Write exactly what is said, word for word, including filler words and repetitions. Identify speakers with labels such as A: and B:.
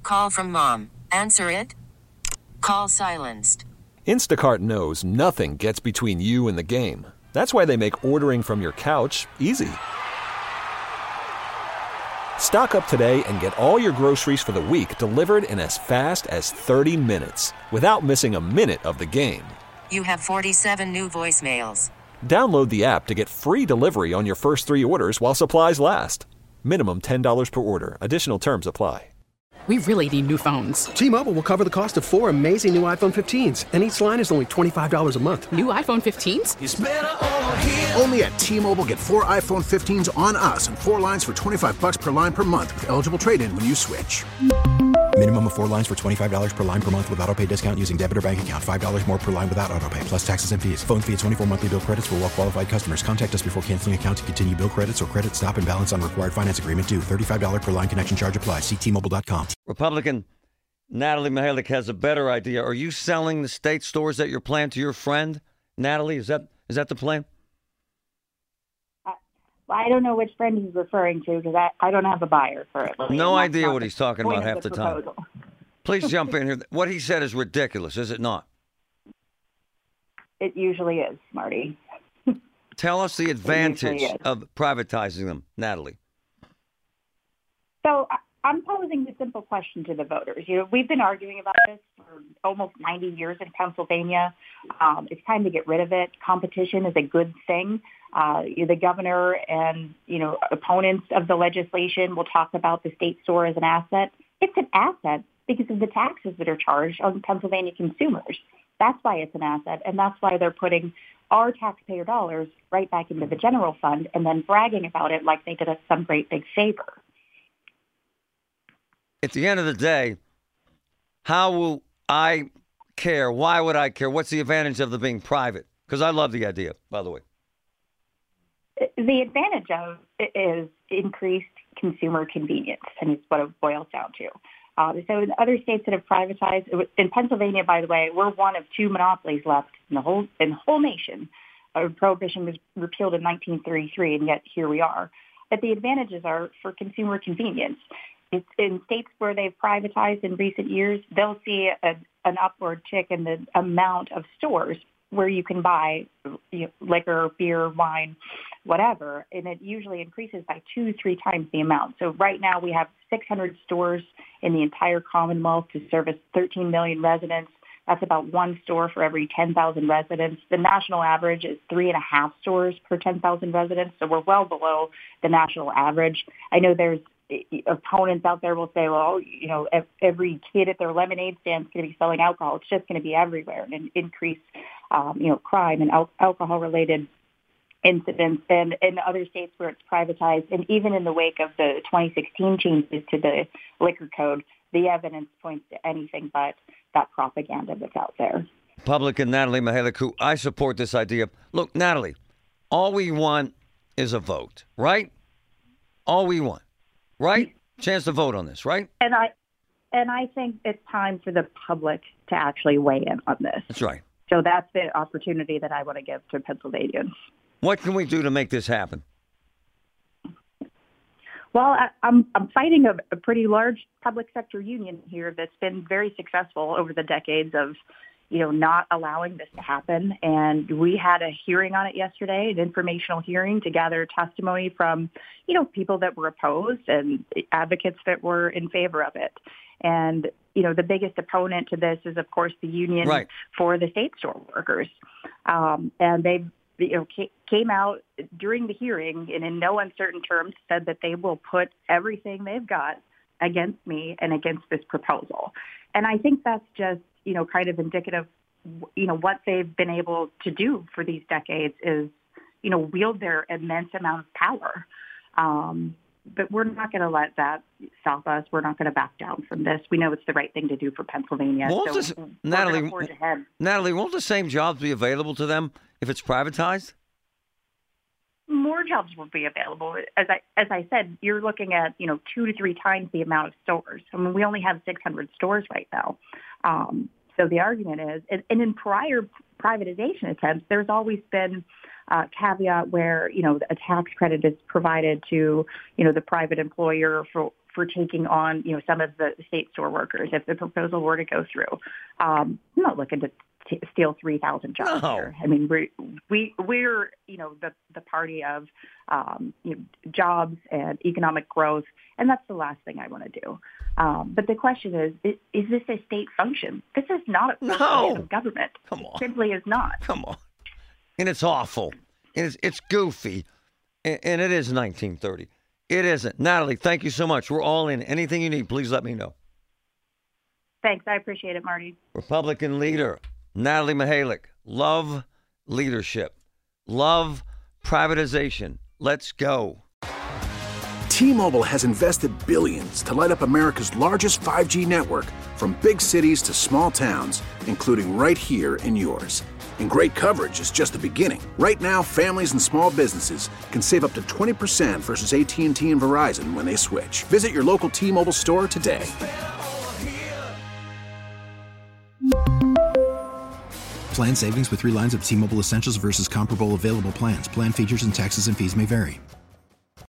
A: Call from mom. Answer it. Call silenced.
B: Instacart knows nothing gets between you and the game. That's why they make ordering from your couch easy. Stock up today and get all your groceries for the week delivered in as fast as thirty minutes without missing a minute of the game.
A: You have forty-seven new voicemails.
B: Download the app to get free delivery on your first three orders while supplies last. Minimum ten dollars per order. Additional terms apply.
C: We really need new phones.
D: T-Mobile will cover the cost of four amazing new iPhone fifteens, and each line is only twenty-five dollars a month.
C: New iPhone fifteens?
E: It's better over here. Only at T-Mobile, get four iPhone fifteens on us and four lines for twenty-five bucks per line per month with eligible trade-in when you switch.
F: Minimum of four lines for twenty-five dollars per line per month with autopay discount using debit or bank account. five dollars more per line without autopay, plus taxes and fees. Phone fee at twenty-four monthly bill credits for well-qualified customers. Contact us before canceling account to continue bill credits or credit stop and balance on required finance agreement due. thirty-five dollars per line connection charge applies. See T Mobile dot com.
G: Republican Natalie Mihalik has a better idea. Are you selling the state stores that you're planning to your friend, Natalie? Is that is that the plan?
H: Uh, well, I don't know which friend he's referring to because I, I don't have a buyer for it. Really.
G: No idea what he's talking about half
H: the
G: the time. Please jump in here. What he said is ridiculous, is it not?
H: It usually is, Marty.
G: Tell us the advantage of privatizing them, Natalie.
H: So I'm posing the simple question to the voters. You know, we've been arguing about this for almost ninety years in Pennsylvania. Um, it's time to get rid of it. Competition is a good thing. Uh, the governor and, you know, opponents of the legislation will talk about the state store as an asset. It's an asset because of the taxes that are charged on Pennsylvania consumers. That's why it's an asset, and that's why they're putting our taxpayer dollars right back into the general fund and then bragging about it like they did us some great big favor.
G: At the end of the day, how will I care? Why would I care? What's the advantage of them being private? Because I love the idea, by the way.
H: The advantage of it is increased consumer convenience, and it's what it boils down to. Uh, so in other states that have privatized, in Pennsylvania, by the way, we're one of two monopolies left in the whole in the whole nation. Uh, prohibition was repealed in nineteen thirty-three, and yet here we are. But the advantages are for consumer convenience. It's in states where they've privatized in recent years, they'll see a, an upward tick in the amount of stores where you can buy you know, liquor, beer, wine, whatever, and it usually increases by two, three times the amount. So right now we have six hundred stores in the entire Commonwealth to service thirteen million residents. That's about one store for every ten thousand residents. The national average is three and a half stores per ten thousand residents, so we're well below the national average. I know there's opponents out there will say, well, you know, every kid at their lemonade stand is going to be selling alcohol. It's just going to be everywhere and increase, um, you know, crime and al- alcohol-related incidents. And in other states where it's privatized, and even in the wake of the twenty sixteen changes to the liquor code, the evidence points to anything but that propaganda that's out there.
G: Republican Natalie Mihalik, who I support this idea. Look, Natalie, all we want is a vote, right? All we want. Right? Chance to vote on this, right?
H: And I and I think it's time for the public to actually weigh in on this.
G: That's right.
H: So that's the opportunity that I want to give to Pennsylvanians.
G: What can we do to make this happen?
H: Well, I, I'm I'm fighting a, a pretty large public sector union here that's been very successful over the decades of, you know, not allowing this to happen. And we had a hearing on it yesterday, an informational hearing to gather testimony from, you know, people that were opposed and advocates that were in favor of it. And, you know, the biggest opponent to this is, of course, the union
G: right.
H: for the state store workers. Um, and they, you know, came out during the hearing and in no uncertain terms said that they will put everything they've got against me and against this proposal. And I think that's just, you know, kind of indicative, you know, what they've been able to do for these decades is, you know, wield their immense amount of power. Um, but we're not going to let that stop us. We're not going to back down from this. We know it's the right thing to do for Pennsylvania.
G: Won't
H: so
G: this,
H: we're
G: Natalie,
H: forge ahead.
G: Natalie, won't the same jobs be available to them if it's privatized?
H: More jobs will be available. As I as I said, you're looking at, you know, two to three times the amount of stores. I mean, we only have six hundred stores right now. Um, so the argument is, and, and in prior privatization attempts, there's always been a caveat where, you know, a tax credit is provided to, you know, the private employer for, for taking on, you know, some of the state store workers if the proposal were to go through. Um, I'm not looking to t- steal three thousand jobs
G: No.
H: here. I mean, we we we're you know the the party of um, you know, jobs and economic growth, and that's the last thing I want to do. Um, but the question is, is, is this a state function? This is not a function
G: No.
H: of government.
G: Come on.
H: It simply is not.
G: Come on. And it's awful. And it's, it's goofy. And, and it is nineteen thirty. It isn't. Natalie, thank you so much. We're all in. Anything you need, please let me know.
H: Thanks. I appreciate it, Marty.
G: Republican leader, Natalie Mihalik. Love leadership. Love privatization. Let's go.
E: T-Mobile has invested billions to light up America's largest five G network, from big cities to small towns, including right here in yours. And great coverage is just the beginning. Right now, families and small businesses can save up to twenty percent versus A T and T and Verizon when they switch. Visit your local T-Mobile store today.
F: Plan savings with three lines of T-Mobile Essentials versus comparable available plans. Plan features and taxes and fees may vary.